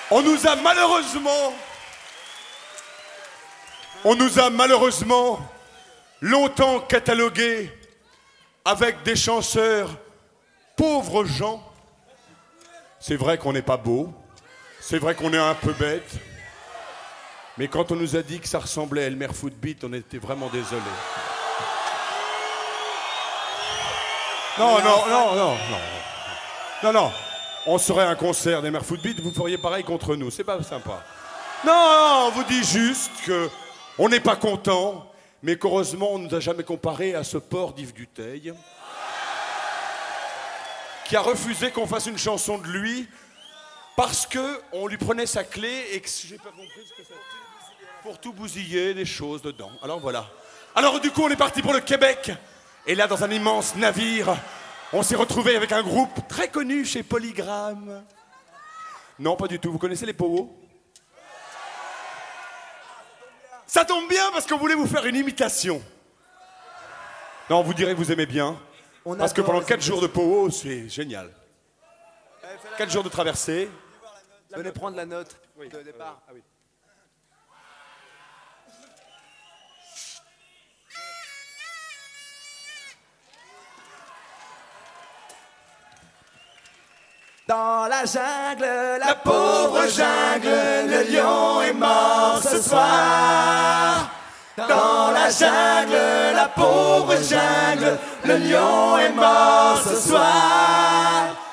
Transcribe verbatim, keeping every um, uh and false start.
On nous a malheureusement... On nous a malheureusement longtemps catalogués avec des chanteurs pauvres gens. C'est vrai qu'on n'est pas beau, c'est vrai qu'on est un peu bête, mais quand on nous a dit que ça ressemblait à Elmer Footbeat, on était vraiment désolés. Non, non, non, non, non. Non, non. On serait un concert d'Elmer Footbeat, vous feriez pareil contre nous, c'est pas sympa. Non, on vous dit juste que on n'est pas content, mais qu'heureusement on ne nous a jamais comparé à ce porc d'Yves Duteil, qui a refusé qu'on fasse une chanson de lui parce qu'on lui prenait sa clé et que j'ai pas compris ce que c'était. Pour tout bousiller, des choses dedans. Alors voilà. Alors du coup, on est parti pour le Québec. Et là, dans un immense navire, on s'est retrouvé avec un groupe très connu chez Polygram. Non, pas du tout. Vous connaissez les Powwows ? Ça tombe bien parce qu'on voulait vous faire une imitation. Non, vous direz que vous aimez bien. On parce que pendant quatre jours de Powwow, c'est génial. Quatre jours de traversée. Venez prendre la note oui. de départ. Ah oui. Dans la jungle, la pauvre jungle, le lion est mort ce soir. Dans la jungle, la pauvre jungle, le lion est mort ce soir.